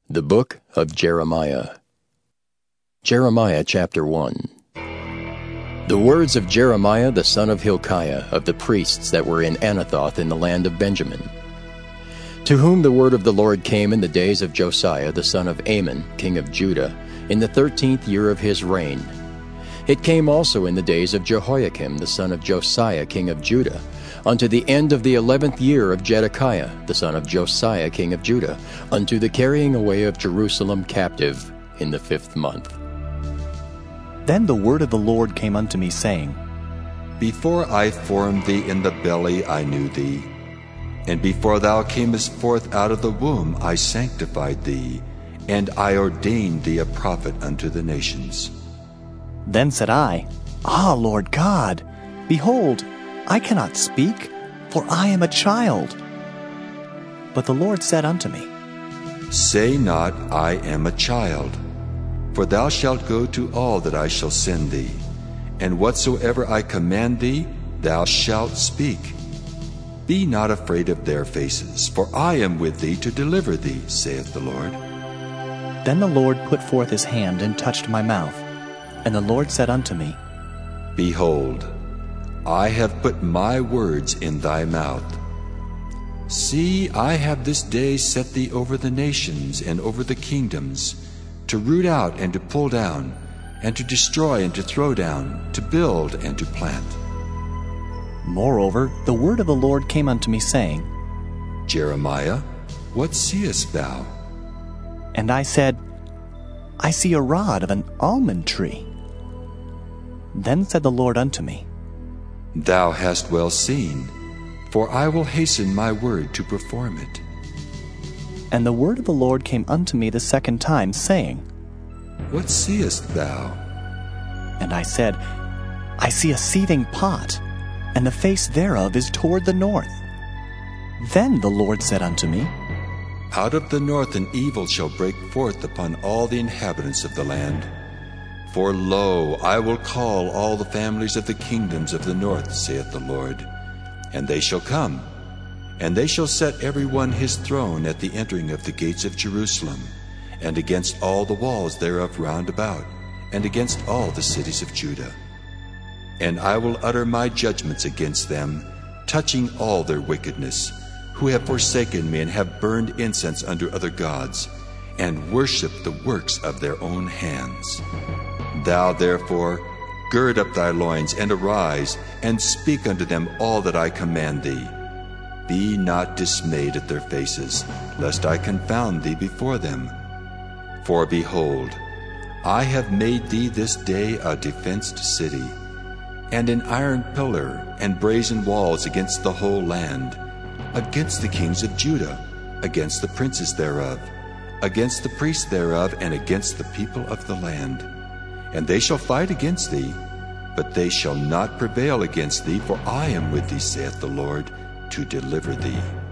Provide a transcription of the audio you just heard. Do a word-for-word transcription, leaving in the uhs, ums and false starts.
The Book of Jeremiah. Jeremiah chapter one. The words of Jeremiah the son of Hilkiah, of the priests that were in Anathoth in the land of Benjamin, to whom the word of the Lord came in the days of Josiah the son of Amon, king of Judah, in the thirteenth year of his reign. It came also in the days of Jehoiakim the son of Josiah king of Judah, unto the end of the eleventh year of Zedekiah the son of Josiah king of Judah, unto the carrying away of Jerusalem captive in the fifth month. Then the word of the Lord came unto me, saying, Before I formed thee in the belly I knew thee, and before thou camest forth out of the womb I sanctified thee, and I ordained thee a prophet unto the nations. Then said I, Ah, Lord God, behold, I cannot speak, for I am a child. But the Lord said unto me, Say not, I am a child, for thou shalt go to all that I shall send thee, and whatsoever I command thee, thou shalt speak. Be not afraid of their faces, for I am with thee to deliver thee, saith the Lord. Then the Lord put forth his hand and touched my mouth. And the Lord said unto me, Behold, I have put my words in thy mouth. See, I have this day set thee over the nations and over the kingdoms, to root out and to pull down, and to destroy and to throw down, to build and to plant. Moreover, the word of the Lord came unto me, saying, Jeremiah, what seest thou? And I said, I see a rod of an almond tree. Then said the Lord unto me, Thou hast well seen, for I will hasten my word to perform it. And the word of the Lord came unto me the second time, saying, What seest thou? And I said, I see a seething pot, and the face thereof is toward the north. Then the Lord said unto me, Out of the north an evil shall break forth upon all the inhabitants of the land. For lo, I will call all the families of the kingdoms of the north, saith the Lord, and they shall come, and they shall set every one his throne at the entering of the gates of Jerusalem, and against all the walls thereof round about, and against all the cities of Judah. And I will utter my judgments against them, touching all their wickedness, who have forsaken me and have burned incense unto other gods, and worshipped the works of their own hands. Thou therefore gird up thy loins, and arise, and speak unto them all that I command thee. Be not dismayed at their faces, lest I confound thee before them. For behold, I have made thee this day a defenced city, and an iron pillar and brazen walls against the whole land, against the kings of Judah, against the princes thereof, against the priests thereof, and against the people of the land. And they shall fight against thee, but they shall not prevail against thee, for I am with thee, saith the Lord, to deliver thee.